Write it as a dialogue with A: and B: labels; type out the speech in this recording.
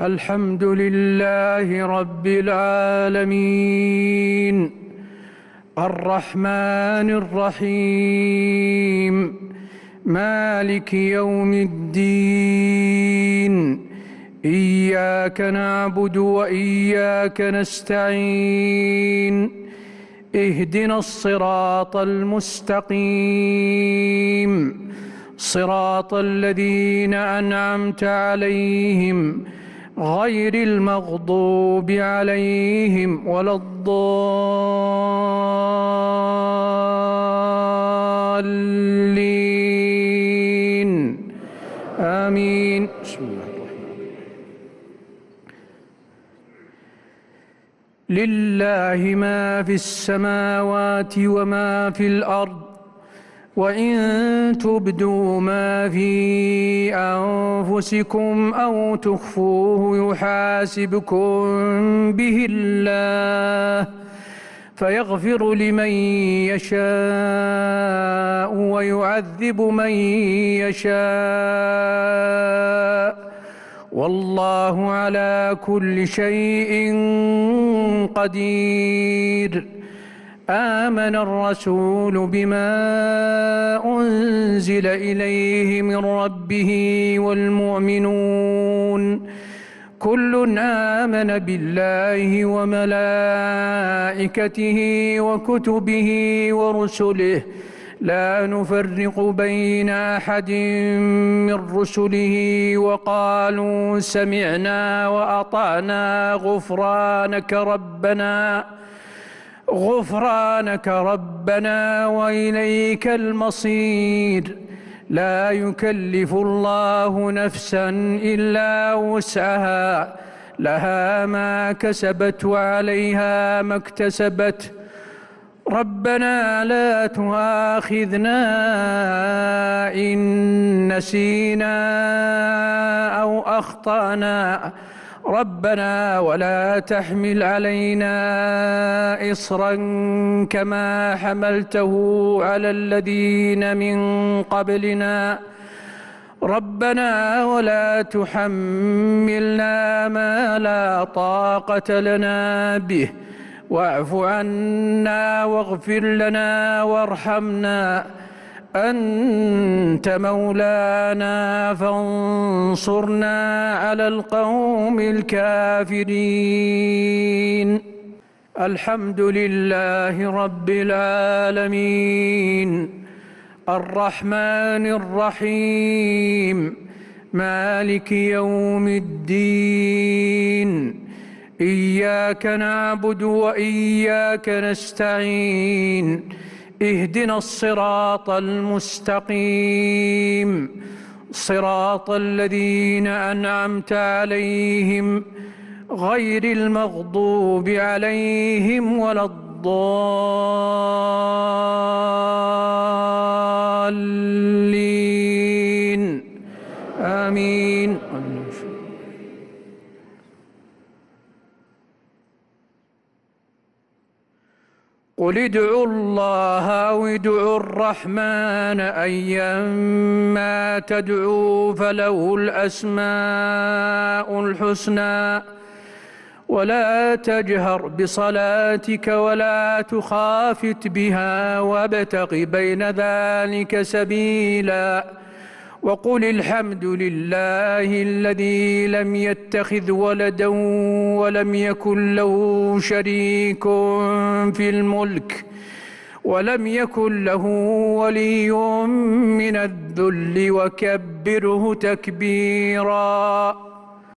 A: الحمد لله رب العالمين الرحمن الرحيم مالك يوم الدين إياك نعبد وإياك نستعين اهدنا الصراط المستقيم صراط الذين أنعمت عليهم غير المغضوب عليهم ولا الضالين آمين. بسم الله الرحمن الرحيم. لله ما في السماوات وما في الأرض وإن تبدوا ما في أنفسكم أو تخفوه يحاسبكم به الله فيغفر لمن يشاء ويعذب من يشاء والله على كل شيء قدير. آمن الرسول بما أنزل إليه من ربه والمؤمنون كل آمن بالله وملائكته وكتبه ورسله لا نفرق بين أحد من رسله وقالوا سمعنا وأطعنا غفرانك ربنا وإليك المصير. لا يكلف الله نفسا إلا وسعها لها ما كسبت وعليها ما اكتسبت ربنا لا تؤاخذنا إن نسينا أو أخطأنا ربنا ولا تحمل علينا إصرا كما حملته على الذين من قبلنا ربنا ولا تحملنا ما لا طاقة لنا به واعف عنا واغفر لنا وارحمنا أنت مولانا فانصرنا على القوم الكافرين. الحمد لله رب العالمين الرحمن الرحيم مالك يوم الدين إياك نعبد وإياك نستعين اهدنا الصراط المستقيم صراط الذين أنعمت عليهم غير المغضوب عليهم ولا الضالين آمين. قل ادعوا الله أو ادعوا الرحمن أيما تدعوا فله الأسماء الحسنى ولا تجهر بصلاتك ولا تخافت بها وابتغ بين ذلك سبيلا وقل الحمد لله الذي لم يتخذ ولدا ولم يكن له شريك في الملك ولم يكن له ولي من الذل وكبره تكبيرا.